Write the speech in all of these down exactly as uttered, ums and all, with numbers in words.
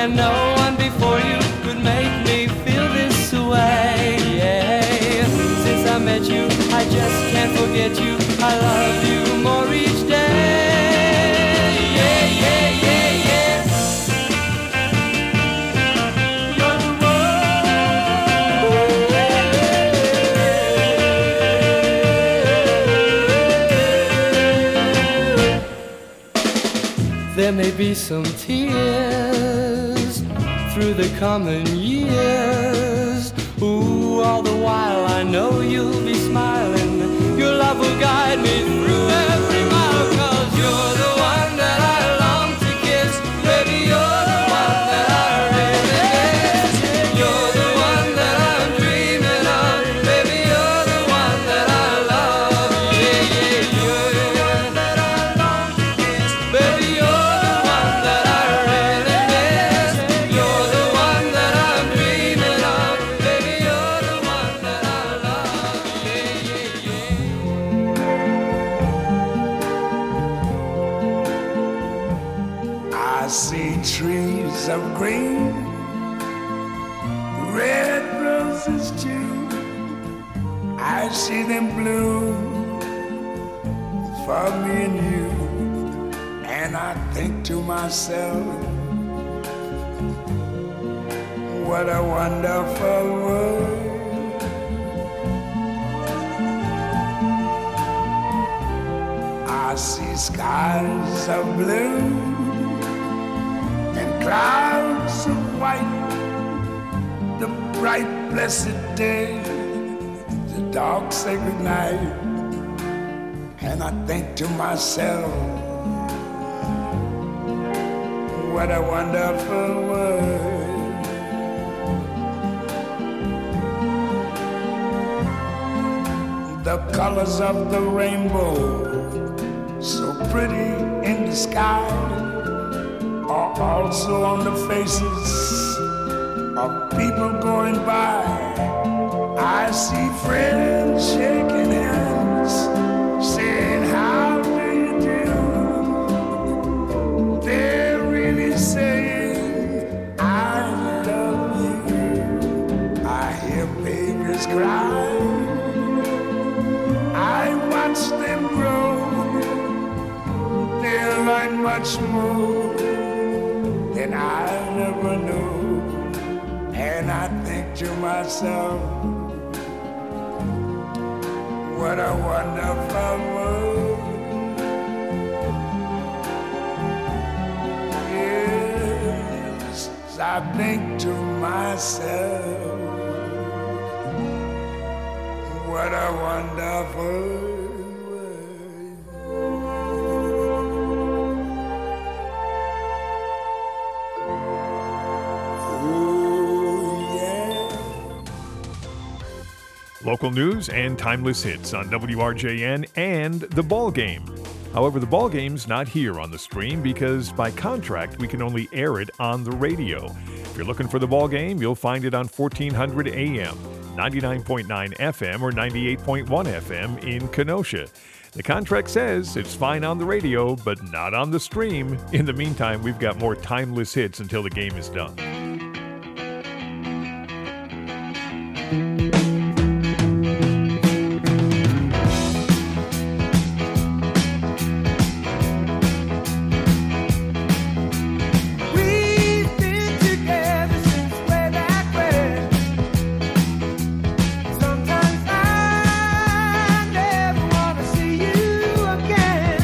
and no one before you could make me feel this way. Yeah. Since I met you, I just can't forget you. I love you more each day. Yeah, yeah, yeah, yeah. You're the one. There may be some tears through the coming years. Ooh, all the while I know you'll be smiling. Your love will guide me through every mile. 'Cause you're the one that I long to kiss. Baby, you're the one that I really miss. You're the one that I'm dreaming of. Baby, you're the one that I love. Yeah, yeah, you're the one that I long to kiss. Baby, you're the one that I really miss. You're the one that I'm dreaming of. Baby, you're the one that I love. Yeah, yeah, yeah. I see trees of green, red roses too. I see them bloom for me and you. And I think to myself, what a wonderful world. I see skies of blue and clouds of white, the bright blessed day, the dark sacred night. And I think to myself, what a wonderful world. The colors of the rainbow, so pretty in the sky, are also on the faces of people going by. I see friends shaking hands, saying, how do you do? They're really saying, I love you. I hear babies cry, I watch them grow. They'll learn much more than I never knew. And I think to myself, what a wonderful world. Yes, I think to myself, what a wonderful world. Local news and timeless hits on W R J N and The Ball Game. However, The Ball Game's not here on the stream because by contract we can only air it on the radio. If you're looking for The Ball Game, you'll find it on fourteen hundred A M, ninety-nine point nine F M, or ninety-eight point one F M in Kenosha. The contract says it's fine on the radio, but not on the stream. In the meantime, we've got more timeless hits until the game is done.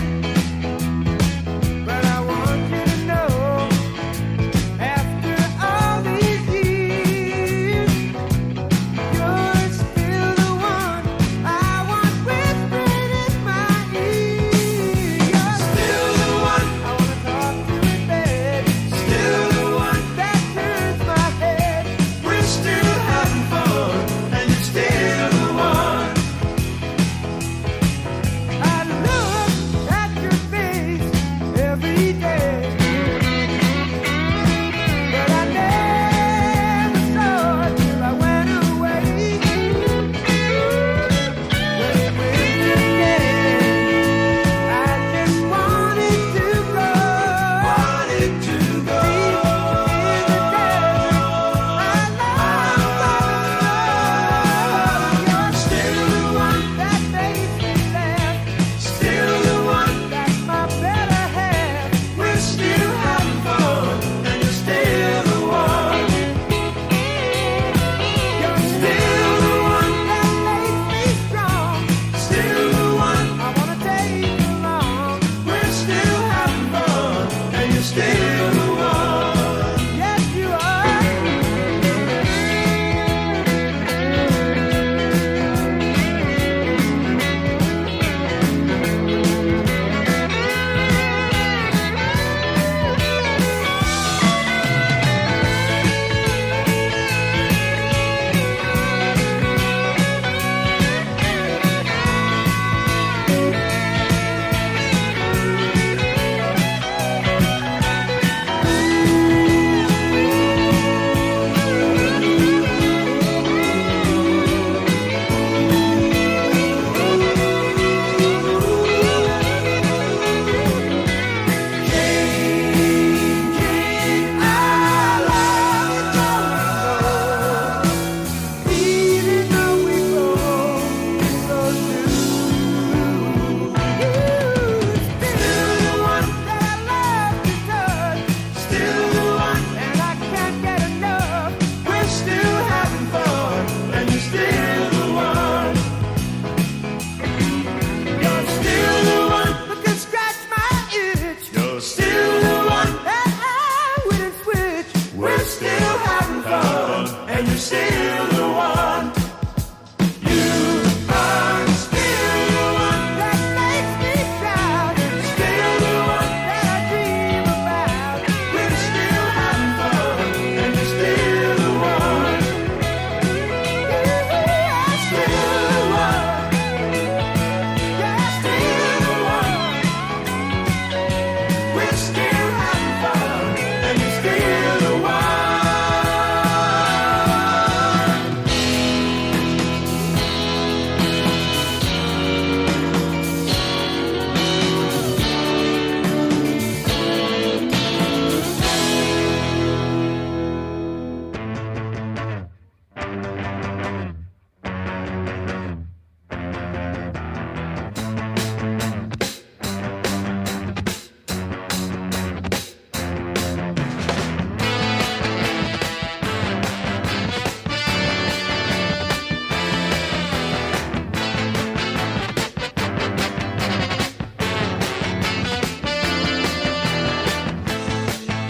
But I want you to know, after all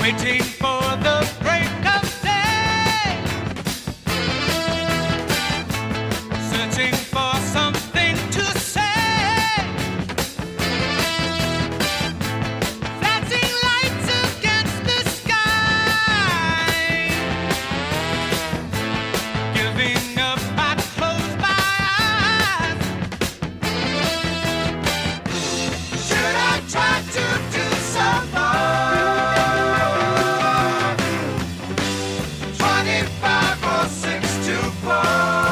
waiting for the break of day, searching for something to say, flashing lights against the sky, giving up, I close my eyes. Should I try to do some more? Twenty-five or six to four.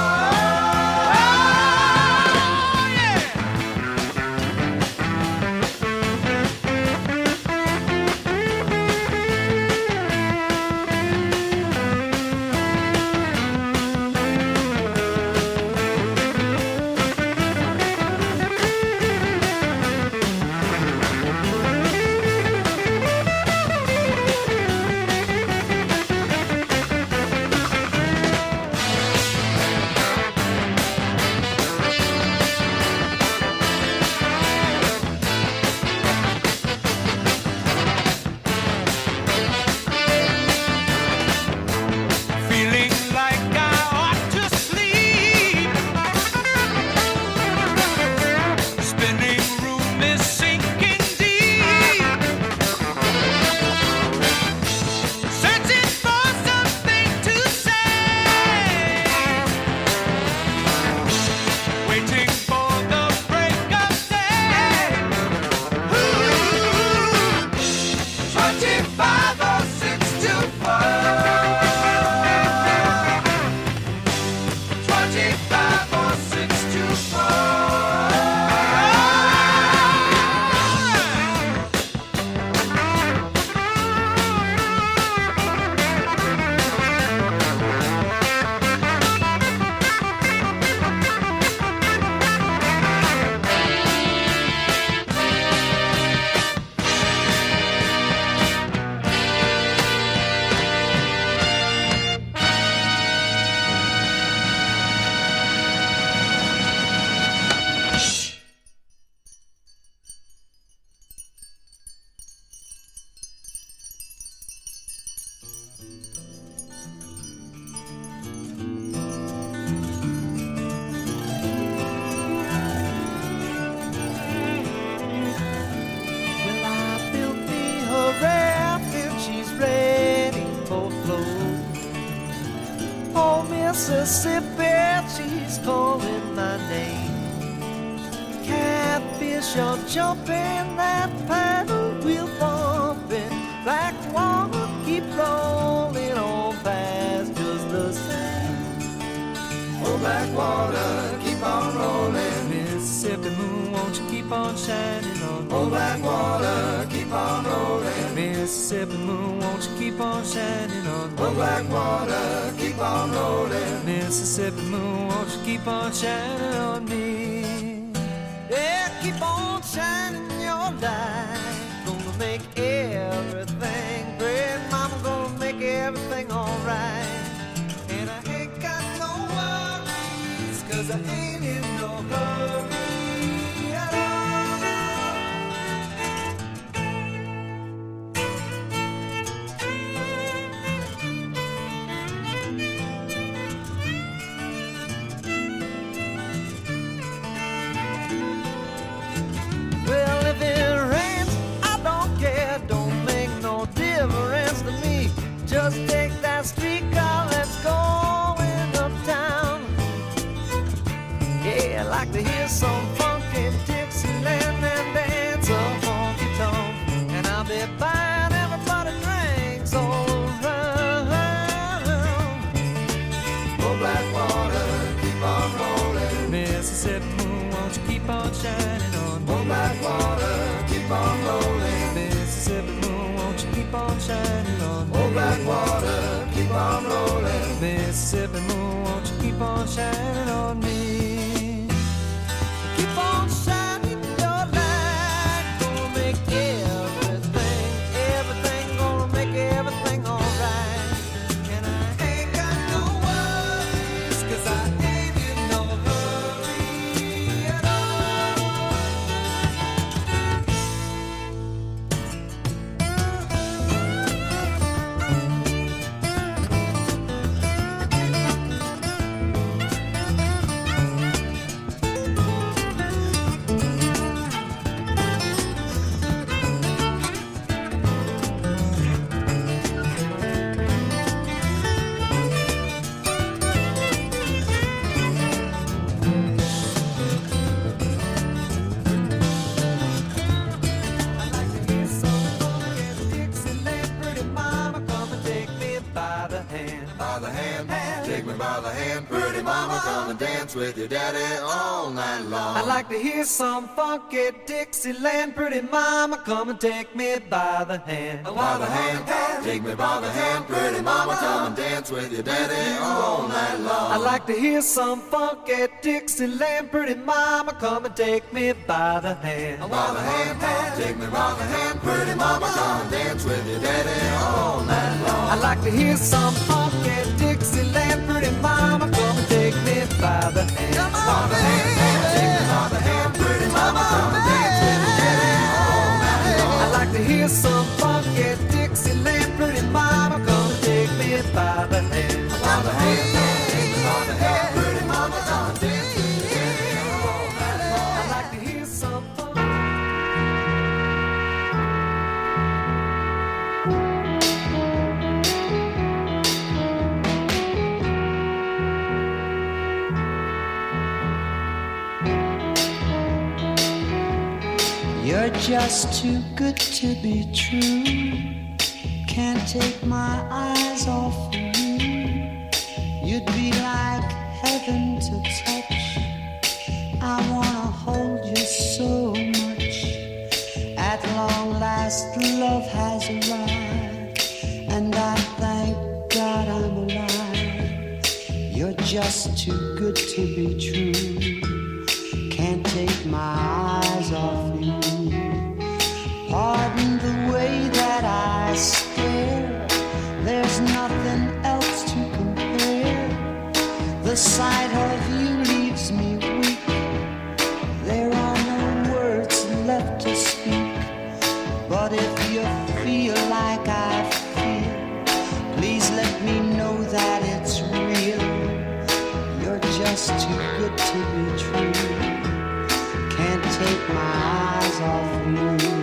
Feeling like I ought to sleep. Spinning room is sinking deep. Searching for something to say. Waiting for the break of day. Ooh, twenty-five or six to four. Twenty-five or six to four. Well, I built me her raft and she's ready for flow. Oh, Mississippi, she's calling my name. Catfish are jumping, that paddle wheel bumping. Black water keep rolling on past just the same. Oh, black water, keep on rolling. Mississippi moon, won't you keep on shining on me? Oh, black water, keep on rolling. Mississippi moon, won't you keep on shining on me? Oh, black water, keep on rolling. Mississippi moon, won't you keep on shining on me? Yeah, keep on shining your light. Gonna make everything great. Mama gonna make everything alright. And I ain't got no worries, 'cause I ain't in no hurry at all. Well, if it rains, I don't care. Don't make no difference to me. Just take that streetcar, let's go in uptown. Yeah, I like to hear some funky Dixieland and dance a honky tonk. And I'll be buying everybody drinks all around. Oh, black water, keep on rolling. Mississippi moon, won't you keep on shining on me? Oh, black water, keep on rolling. Mississippi moon, won't you keep on shining on me? Oh, black water, keep on rolling. Mississippi moon, won't you keep on shining on me? Keep on shining your light. Gonna make everything, everything, gonna make everything alright. And I ain't got no worries, 'cause I ain't in no hurry at all. hand. Pretty mama, come and dance with your daddy all night long. I'd like to hear some funky Dixieland. Pretty mama, come and take me by the hand. By the hand, take me by the hand. Pretty mama, come and dance with your daddy all night long. I'd like to hear some funky Dixieland. Pretty mama, come and take me by the hand. By the hand, take me by the hand. Pretty mama, come and dance with your daddy all night long. I'd like to hear some funky Dixieland. Pretty mama, come and take me by the hand. By the hand, take me by the hand. Pretty mama, come and dance with your daddy all night long. I'd like to hear some funky Dixieland. Pretty mama, come and take me by the hand. By the hand, take me by the hand. Pretty mama, come and dance with your daddy all night long. I'd like to hear some funky. You're just too good to be true. Can't take my eyes off of you. You'd be like heaven to touch. I wanna hold you so much. At long last, love has arrived, and I thank God I'm alive. You're just too good to be true. Can't take my eyes off you. Pardon the way that I stare. There's nothing else to compare. The sight of you leaves me weak. There are no words left to speak. But if you feel like I feel, please let me know that it's real. You're just too good to be true. Can't take my eyes off you.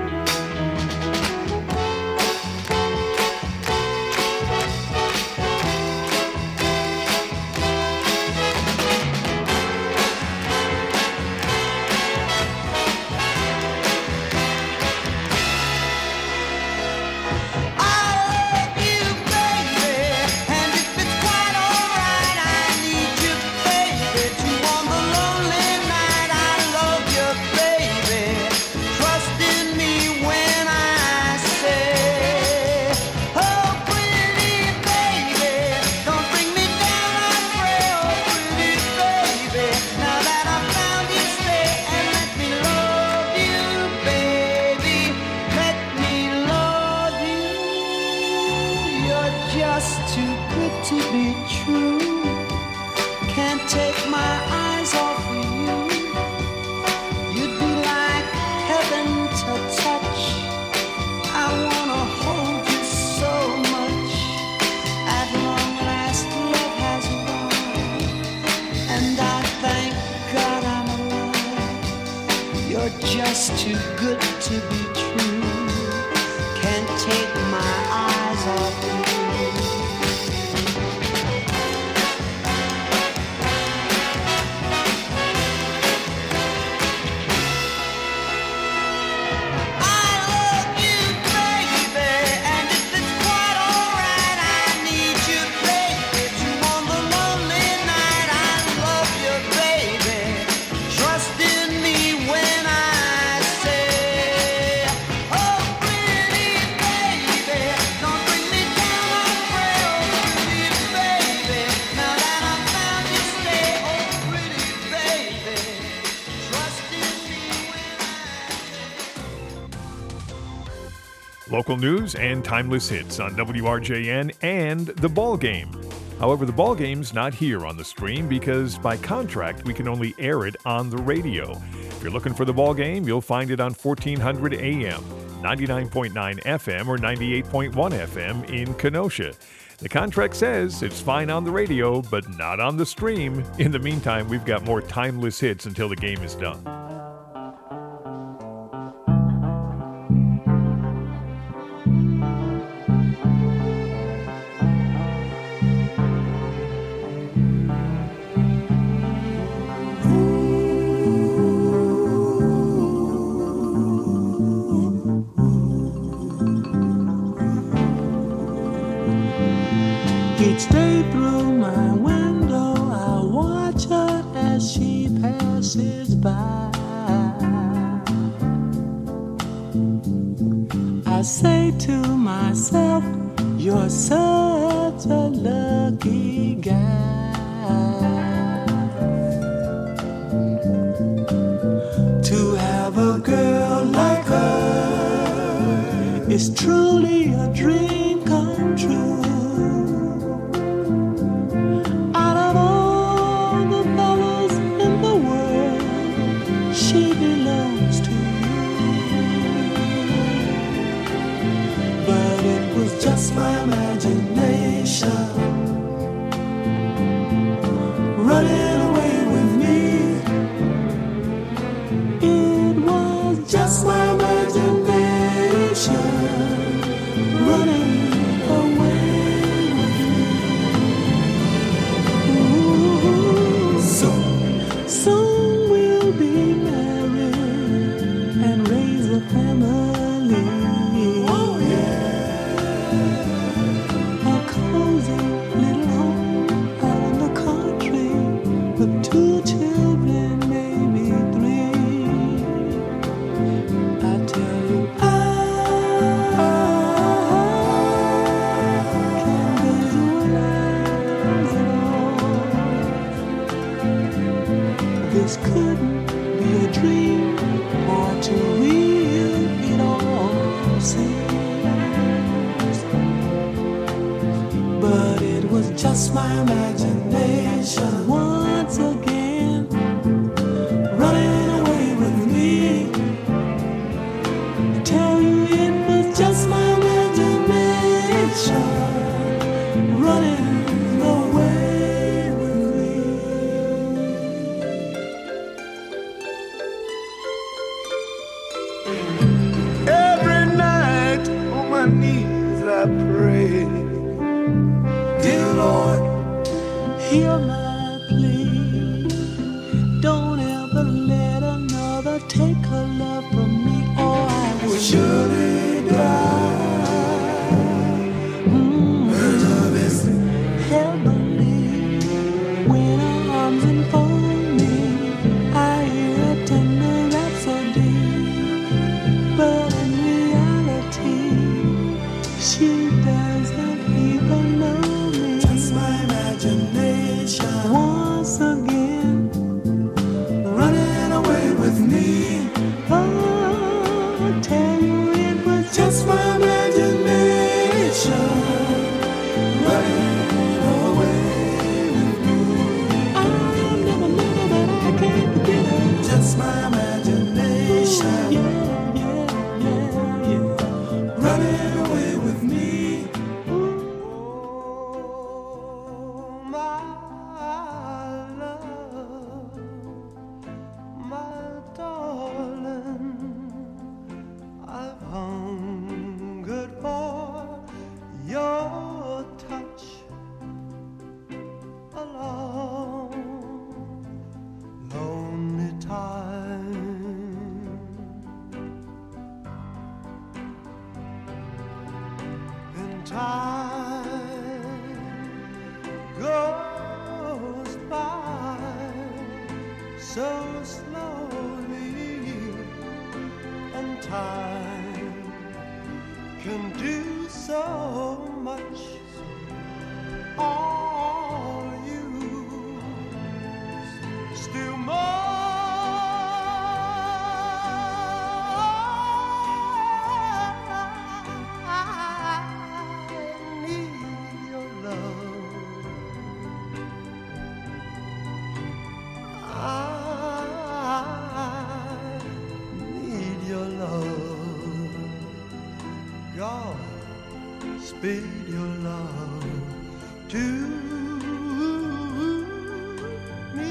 Just too good to be true. Can't take my eyes off you. I love you, baby, and if it's quite alright, I need you, baby. You on the lonely night, I love you, baby. Trust in me when I Local news and timeless hits on W R J N and The Ball Game. However, The Ball Game's not here on the stream because by contract we can only air it on the radio. If you're looking for The Ball Game, you'll find it on fourteen hundred A M, ninety-nine point nine F M or ninety-eight point one F M in Kenosha. The contract says it's fine on the radio, but not on the stream. In the meantime, we've got more timeless hits until the game is done. Each day through my window I say to myself, you're such a lucky guy to have a girl like her. It's truly a dream come true. Out of all the fellas in the world, she belongs to just my imagination running away with me. It was just my imagination running away with me. Ooh, soon, soon we'll be married and raise a family. Oh yeah. Little home out in the country with two children, maybe three. I tell you, I can't visualize it all. This couldn't be a dream or too real, it all seems. But it was just my imagination once again running away with me. I tell you it was just my imagination running away with me. Every night on my knees I pray, dear Lord, hear my plea. Don't ever let another take her love from me, or I will surely die. Mm. Her love is heavenly. When her arms enfold me, I hear a tender rhapsody. But in reality, she doesn't even know. My imagination once again running away with me. Oh, I tell you it was just my imagination running away with me. I never knew that I can't forget it. Just my imagination. Ooh, yeah, yeah, yeah, yeah. Running away with me. Speed your love to me.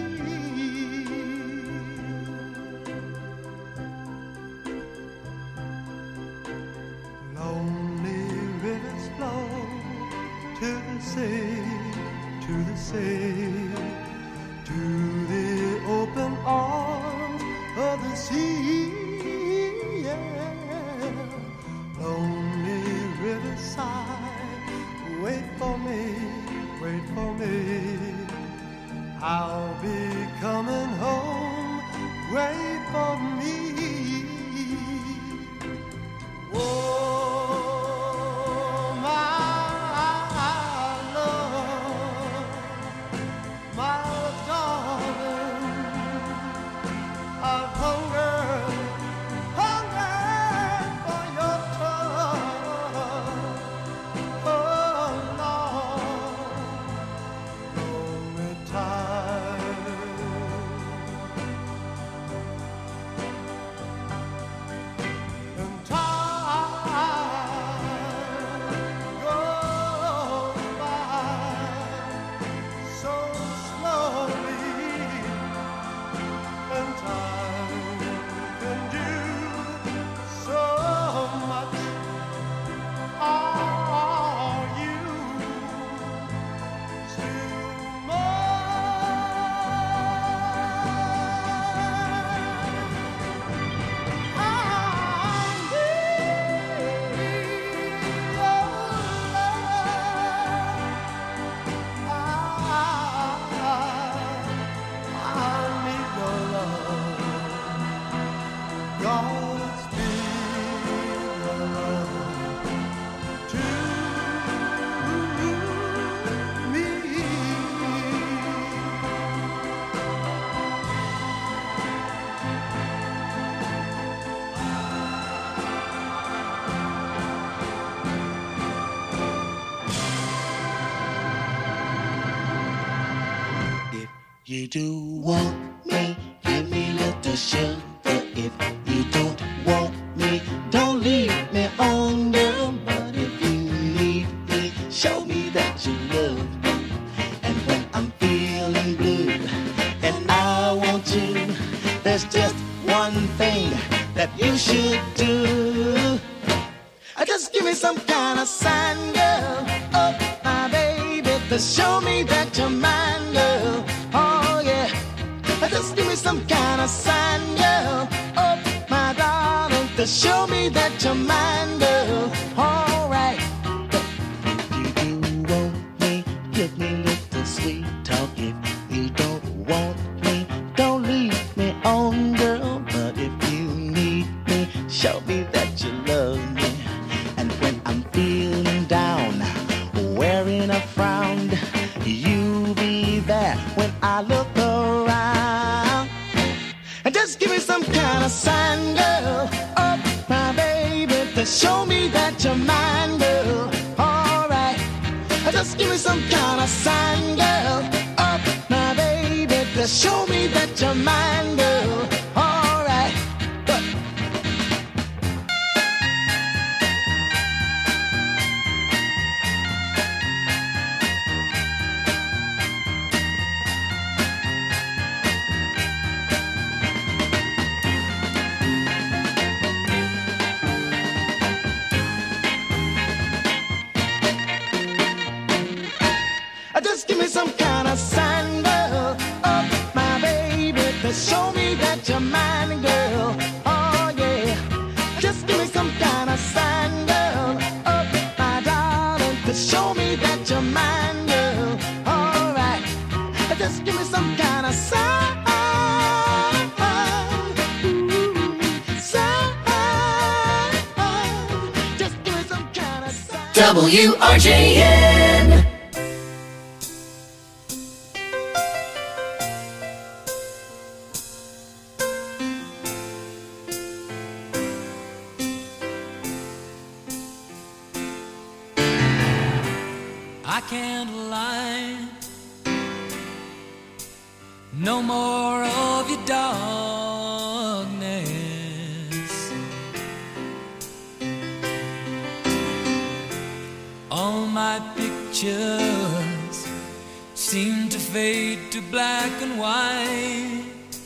Lonely rivers flow to the sea, to the sea, to the open arms of the sea. Yeah. Lonely riverside, wait for me, wait for me. I'll be coming home, wait for me. Whoa. you do want me, give me little sugar. If you don't want me, don't leave me on, girl. But if you need me, show me that you love me. And when I'm feeling blue and I want you, there's just one thing that you should do. Just give me some kind of sign, girl. Oh, my baby, to show me that you're mine, girl. Oh, yeah. Just give me some kind of sign, girl. Oh, my darling, to show me that you're mine, girl. All right. You do want me, give me little sweet talk. If you don't want me, don't leave me on, girl. But if you need me, show me that you love me. And when I'm feeling down, wearing a frown, you be there when I look around. And just give me some kind of sign, girl. Oh, my baby, to show me that you're mine, girl. All right. Just give me some kind of sign, girl. Oh, my baby, to show me that you're mine, girl. All right. But just give me some kind of sign, girl. Oh, my baby, to show me that you're mine, girl. Oh, yeah. Just give me some kind of sign, girl. Oh, my darling, to show me that you're mine, girl. All right. Just give me some kind of sign. Ooh, sign. Just give me some kind of sign. W R J N. I can't lie. No more of your darkness. All my pictures seem to fade to black and white.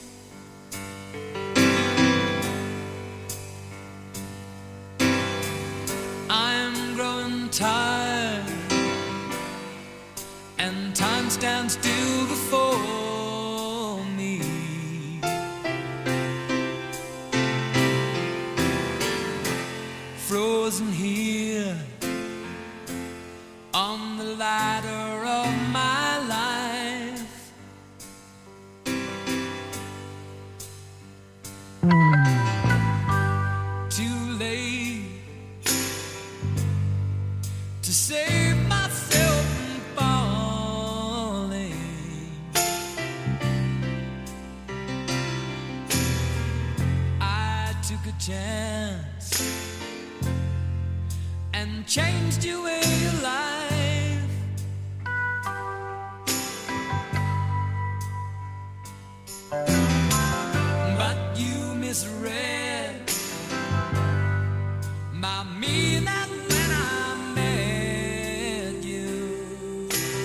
I'm growing tired, and time stands still before me. Frozen here on the ladder of my life. Too late to save myself from falling. I took a chance and changed your way of life. But you misread my meaning when I met you.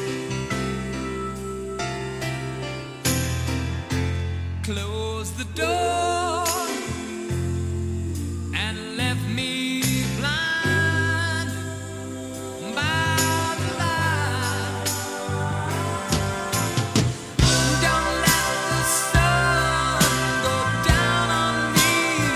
Close the door and left me blind by the light. Don't let the sun go down on me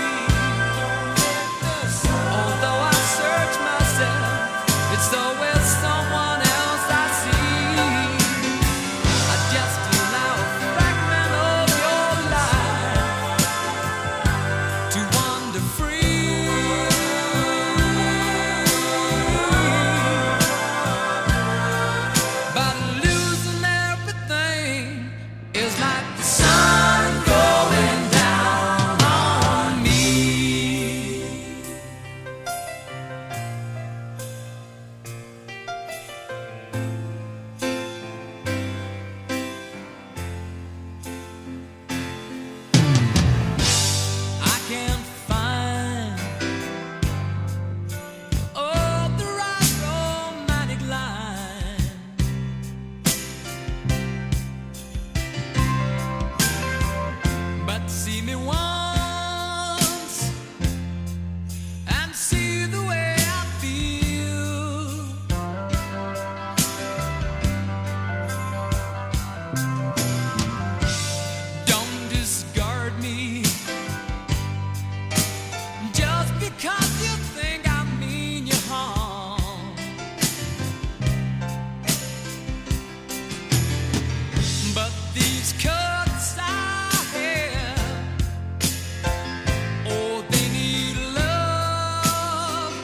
me the way I feel. Don't discard me just because you think I mean you harm. But these cuts I have, oh, they need love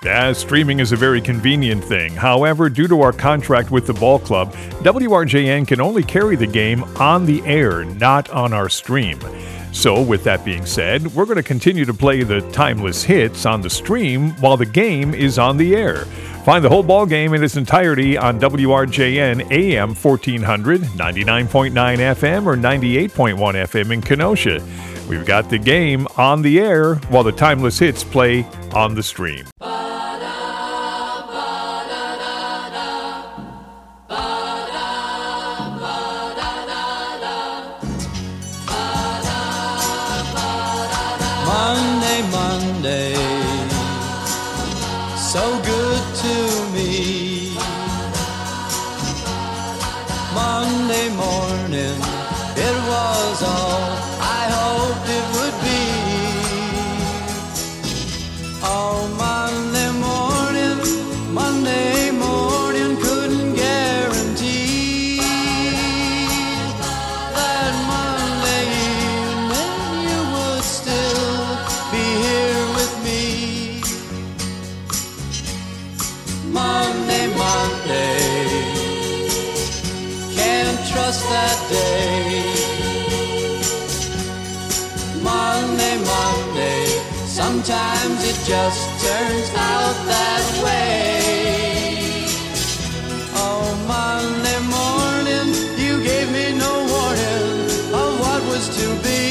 Yeah, streaming is a very convenient thing. However, due to our contract with the ball club, W R J N can only carry the game on the air, not on our stream. So, with that being said, we're going to continue to play the timeless hits on the stream while the game is on the air. Find the whole ball game in its entirety on W R J N A M fourteen hundred, ninety-nine point nine F M, or ninety-eight point one F M in Kenosha. We've got the game on the air while the timeless hits play on the stream. Monday, Monday, so good to me. Monday morning, it was all I hoped it would be. Oh, Monday morning, Monday morning, couldn't guarantee that Monday evening you would still be here with me. Monday, Monday, can't trust that day. Monday, Monday, sometimes it just turns out that way. Oh, Monday morning, you gave me no warning of what was to be.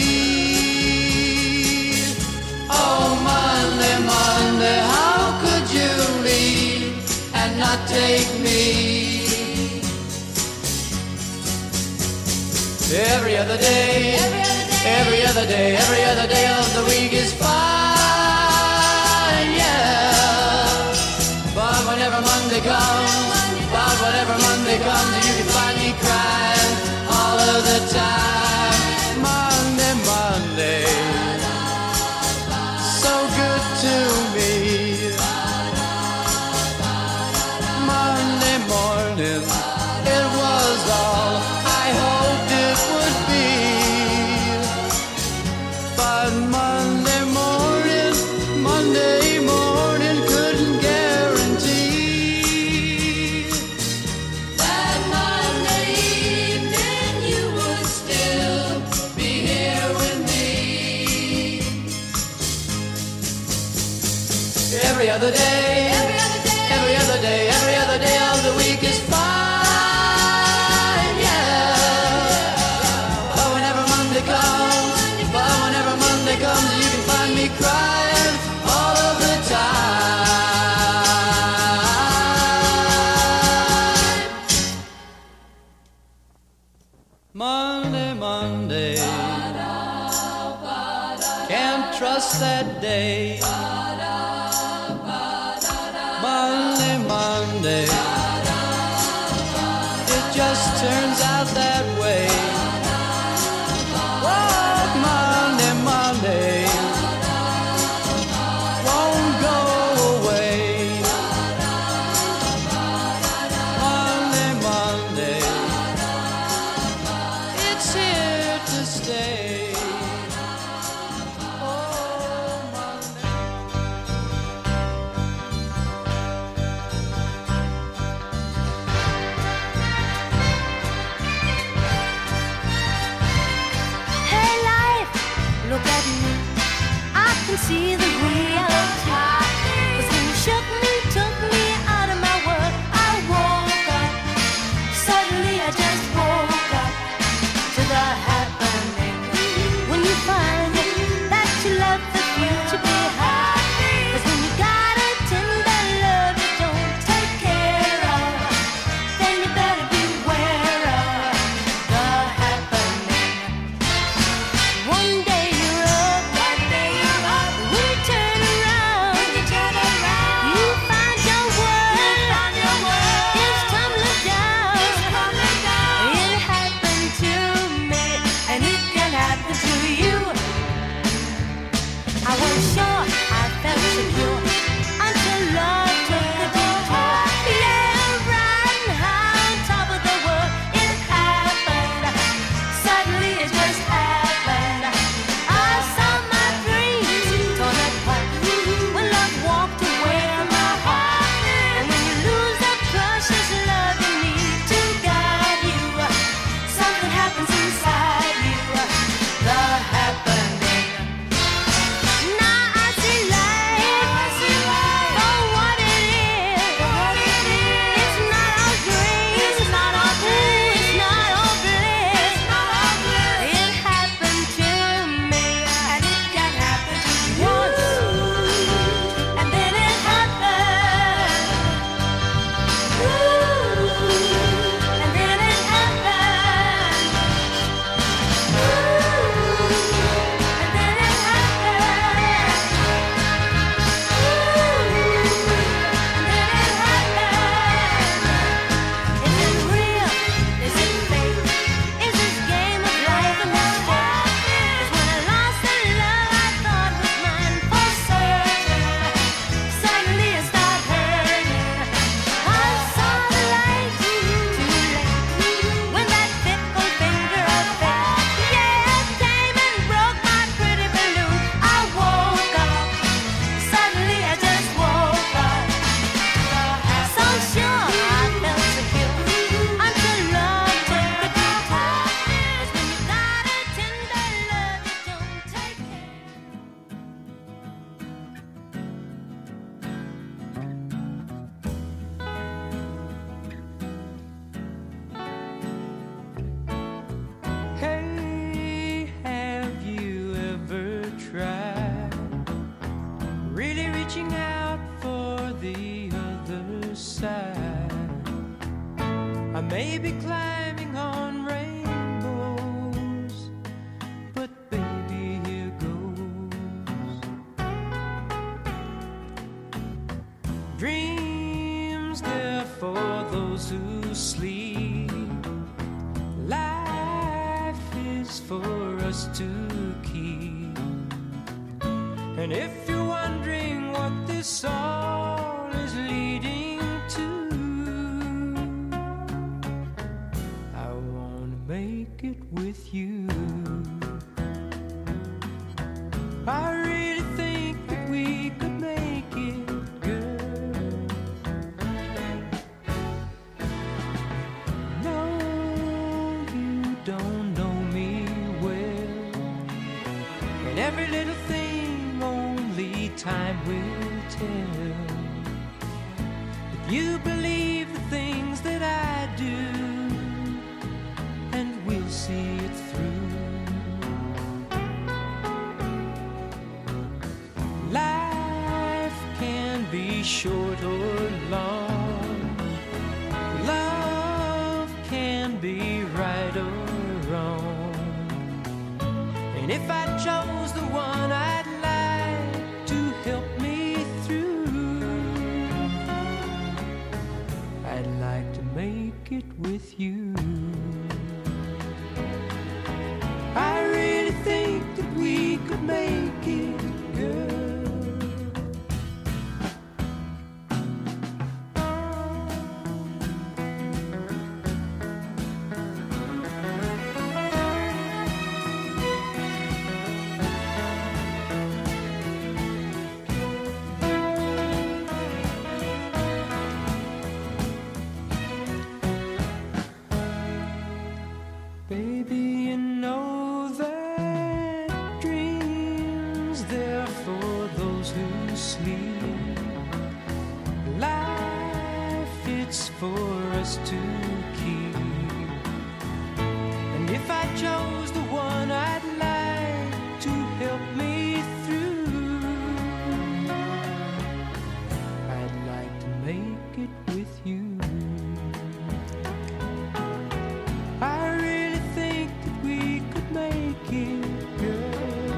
Oh, Monday, Monday, how could you leave and not take me? Every other day, every other day, every other day of the week is fine, yeah. But whenever Monday comes, but whenever Monday comes, you can find me crying all of the time. Monday, Monday, so good to me. Monday morning, it was all I hoped it would be. But Monday morning, Monday morning, couldn't guarantee that Monday evening you would still be here with me. Every other day, every other day, every other day, every other day of the week is fine, yeah. But whenever Monday comes, but whenever Monday comes, you can find me crying all of the time. Monday, Monday, can't trust that day. Monday, Monday, it just turns out that way. Oh, Monday, Monday, won't go away. Monday, Monday, it's here to stay. Oh, Monday. Hey life, look at me. I can see the reality. 'Cause when you shook me, took me out of my world, I woke up. Suddenly I just woke up to the happening. When you find it, that you left the future behind. 'Cause when you got a tender love you don't take care of, then you better beware of the happening. One day you're up, one day you're up. When you Dreams, they're for those who sleep. Life is for us to keep. And if you're wondering what this song is leading to, I wanna make it with you. I really think that we could make it, girl. No, you don't know me well, and every little thing only time will tell. If you believe the things that I do, and we'll see it through. Life can be short or long. Love can be right or wrong. And if I chose the one I'd like to help me through, I'd like to make it with you. I really think that we could make it, girl. Baby, you know that dreams, they're for those who sleep. Life, it's for us to keep. And if I chose the one I'd like to help me through, I'd like to make it with you. I really think that we could make it, girl.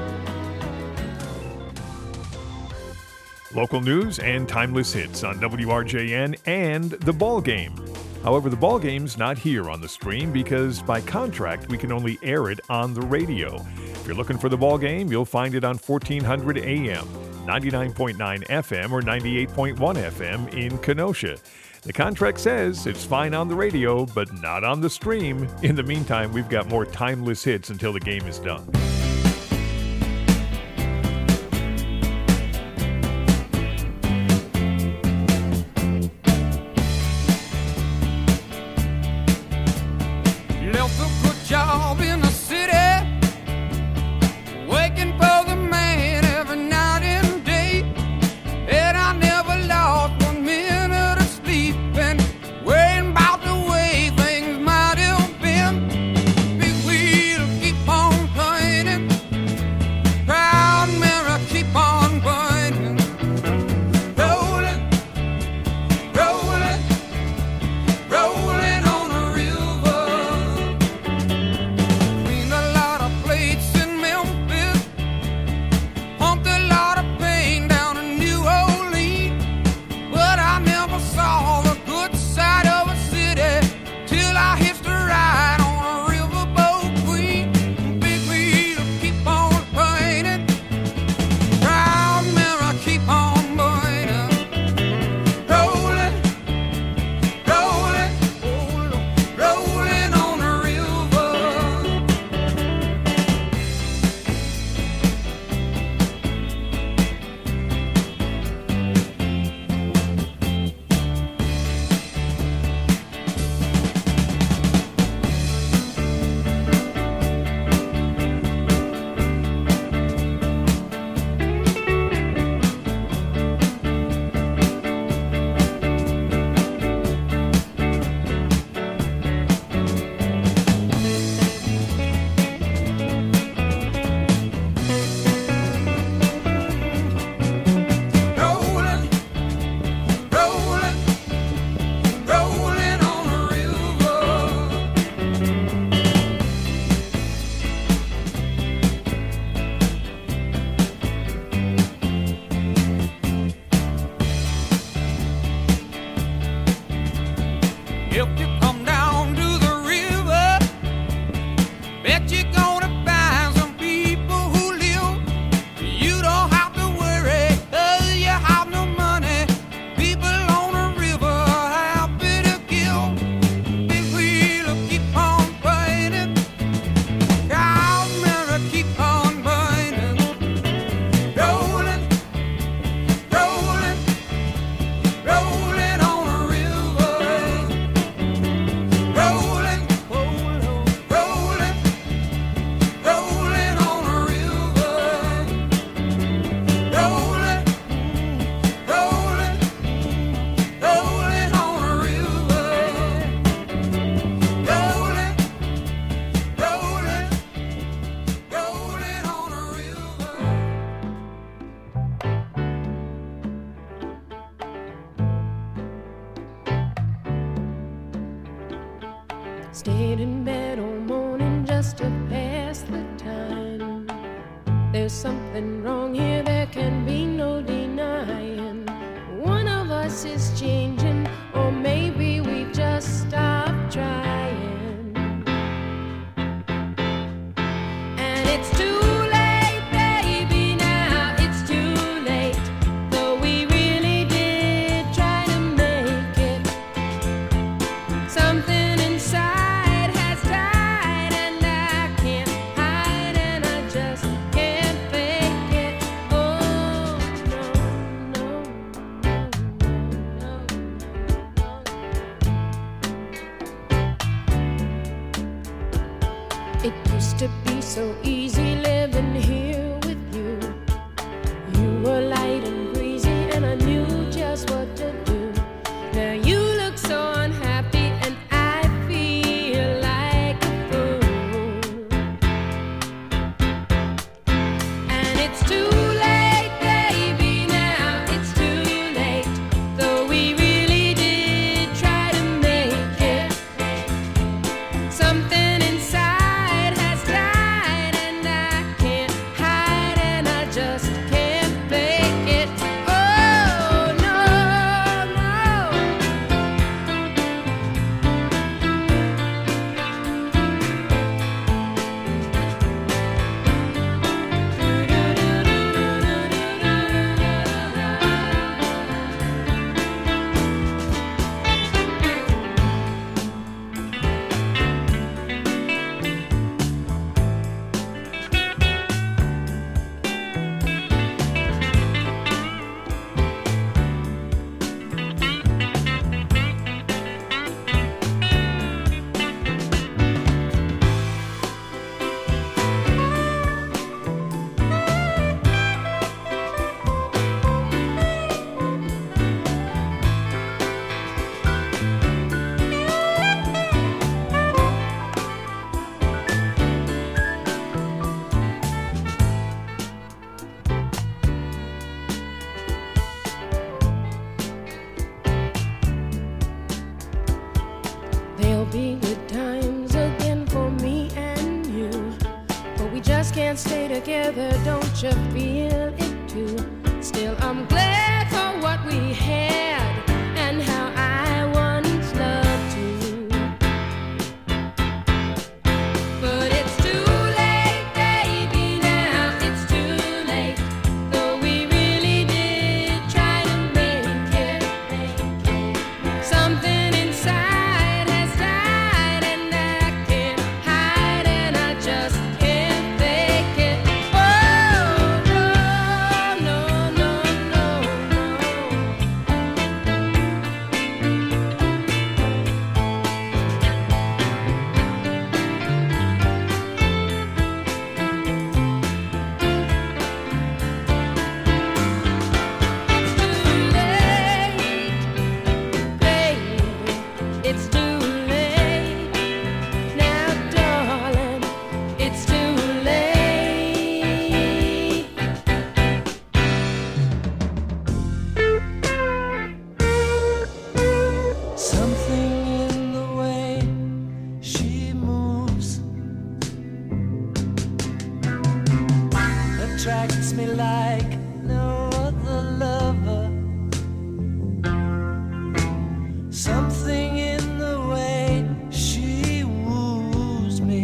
Local news and timeless hits on W R J N and The Ball Game. However, The Ball Game's not here on the stream because by contract we can only air it on the radio. If you're looking for The Ball Game, you'll find it on fourteen hundred A M, ninety-nine point nine F M, or ninety-eight point one F M in Kenosha. The contract says it's fine on the radio, but not on the stream. In the meantime, we've got more timeless hits until the game is done. Left a good job in the city, waking for the man every night and day, and I never lost one minute of sleep, and worrying about the way things might have been. Big wheel keep on turning. laid in bed all morning just to pass the time. There's something wrong here, there can be no denying. One of us is changing, or maybe we've just stopped trying. And it's too late, baby, now it's too late. Though we really did try to make it. Something inside has died, and I can't hide, and I just can't fake it. Oh, no, no, no, no, no. It used to be so easy living here with you. You were light and breezy, and I knew just what to do. Now you look so unhappy, and I feel like a fool. And it's too late, baby, now it's too late. Though we really did try to make it. Something inside has died, and I can't hide, and I just can't fake it. Oh, no, no. There'll be good times again for me and you, but we just can't stay together, don't you feel it too? Still, I'm glad for what we had and how I once loved you. But it's too late, baby, now it's too late. Though we really did try to make it. Something inside has died, and I can't hide, and I just can't fake it. Oh, no, no, no, no, it's too late, now, darling, it's too late. Something in the way she moves attracts me like no other lover. Something in the way she woos me.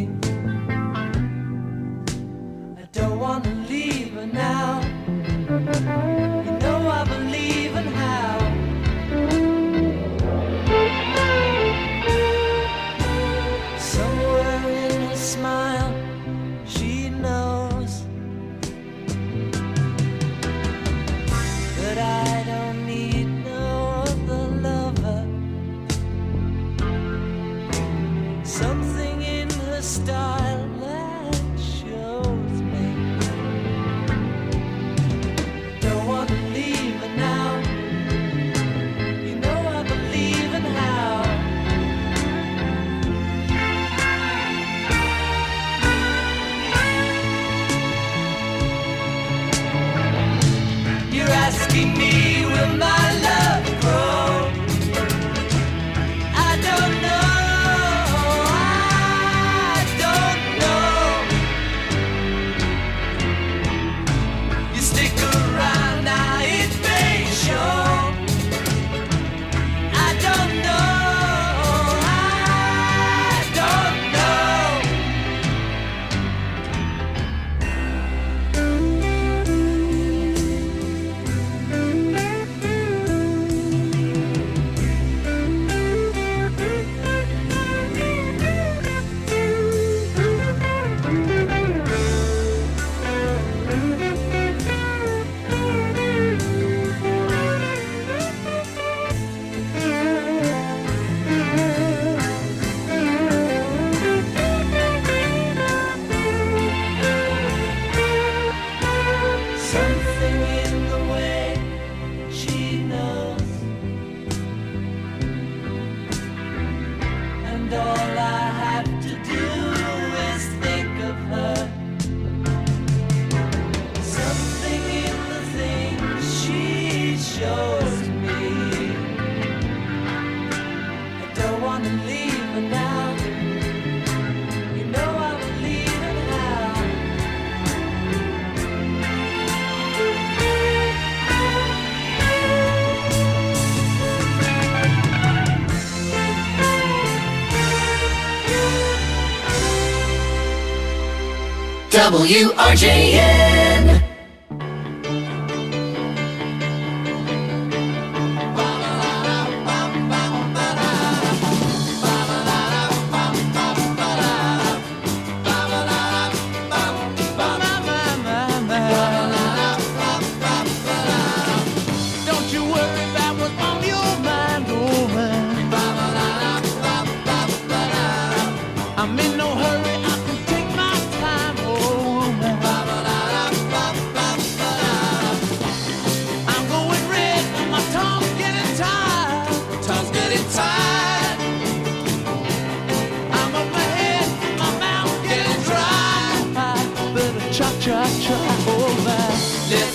I don't want to leave her now. You know I believe in how. Somewhere in her smile, she knows that I don't need no other lover. Something in her style that shows me. Don't want to leave her now. You know I believe in how. You're asking me, will my love grow? I don't know. I W R J N. Don't you worry about what's on your mind, oh man. I'm in no hurry, I can take my time, oh man. I'm going red, and my tongue's getting tired. Tongue's getting tired. I'm up my head, my mouth's getting dry. Better cha cha cha, oh man. Let's